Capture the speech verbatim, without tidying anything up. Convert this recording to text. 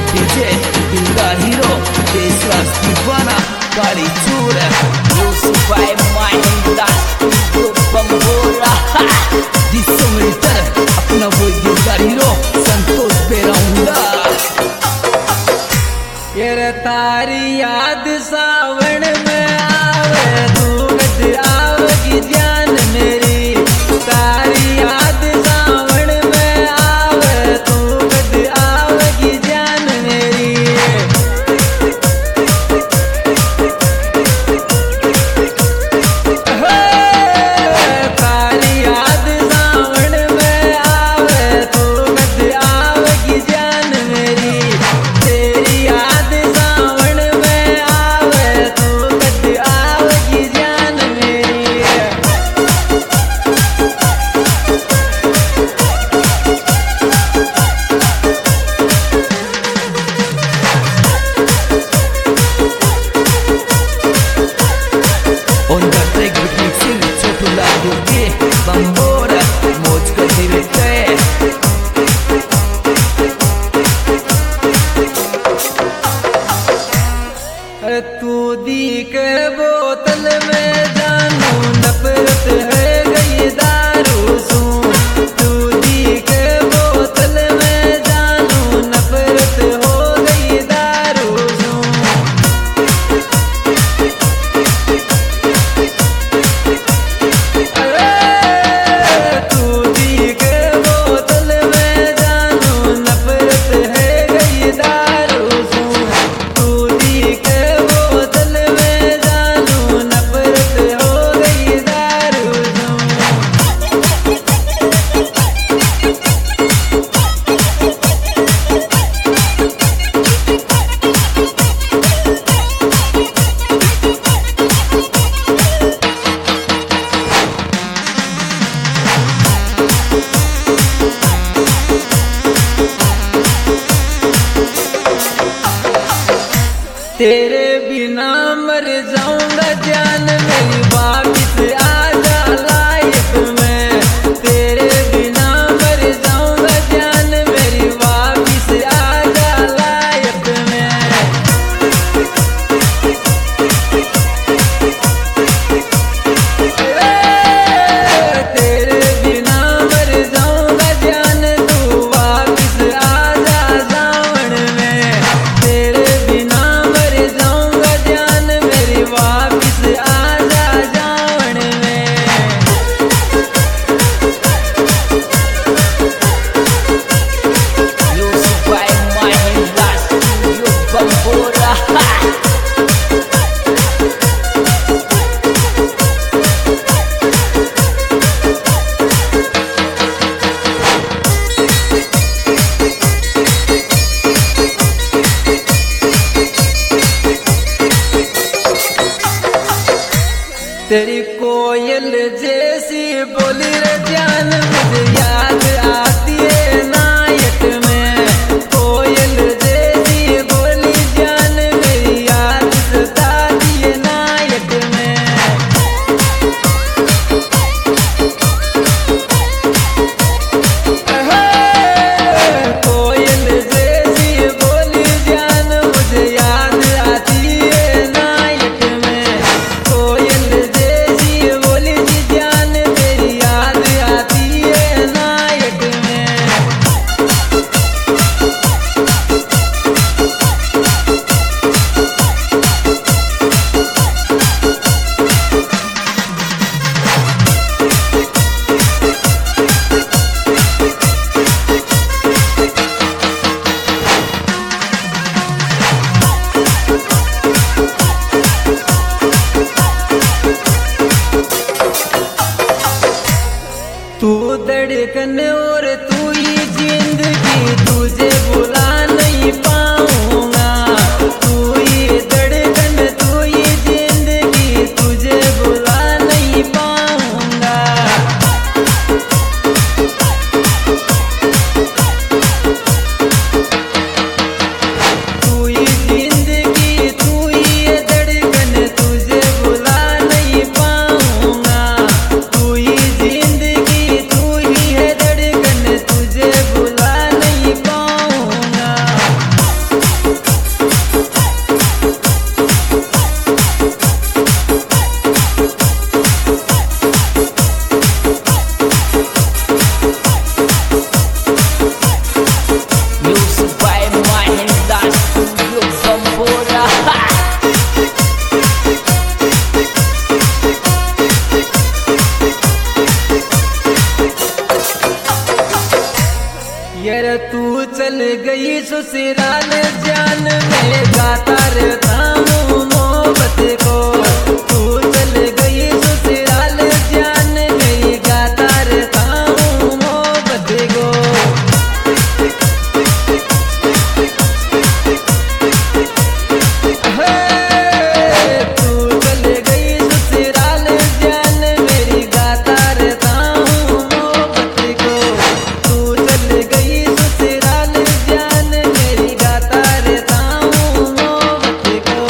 DJ दिलदार hero Deshraj Deewana गाड़ी चूर म्यूजिक बाय माहिंदास बंबोरा दिसो मिलकर अपना वो दिलदार हीरो संतोष बेराउंडा ये तारी याद सावन में आवे तू कद आवगी जान मेरी तारी याद सावन में आवे तू कद आवगी जान मेरी तारी याद सावन में आवे तू कद आवगी जान मेरी तेरी याद सावन में आवे तू कद आवगी जान मेरी On the track with mixing छोटू लाडू के बंबोरा मौज करते रहते अरे तू दी के बोतल में जानू नफरत है गई दारू सू तू दी के बोतल में जानू नफरत हो गई दारू सू अरे तू दी के बोतल में जानू नफरत है गई दारू सू तू दी के बोतल में जानू नफरत हो गई दारू सू तेरे बिना मर जाऊंगा जान मेरी वापिस आजा लाइफ में तेरे बिना मर जाऊंगा जान मेरी वापिस आजा लाइफ में तेरे बिना मर जाऊंगा जान तू वापिस आजा सावन में तेरे बिना मर जाऊंगा जान मेरी वापिस आजा सावन में म्यूजिक बाय माहिंदास बंबोरा तेरी कोयल जैसी बोली रे जान मुझे याद आती है नायक में कोयल जैसी बोली जान मेरी याद सताती है नायक में कोयल जैसी बोली जान मुझे याद आती है नायक में कोयल जैसी बोली जी जान तेरी याद आती है नायक में तू धड़कन और तू ही जिंदगी तुझे भुला नहीं पाऊंगा तू ही धड़कन तू ही जिंदगी तुझे भुला नहीं पाऊंगा तू ही जिंदगी तू ही धड़कन तुझे भुला नहीं पाऊंगा तू ही जिंदगी तू ही है धड़कन तुझे भुला नहीं पाऊंगा यार तू चल गई ससुराल जान में गाता रहता हूँ मोहब्बत को। तू चल गई ससुराल जान में गाता रहता हूँ मोहब्बत को। तू चल गई ससुराल जान मेरी गाता रहता हूँ मोहब्बत को। तू चल गई ससुराल जान मेरी गाता रहता हूँ मोहब्बत को।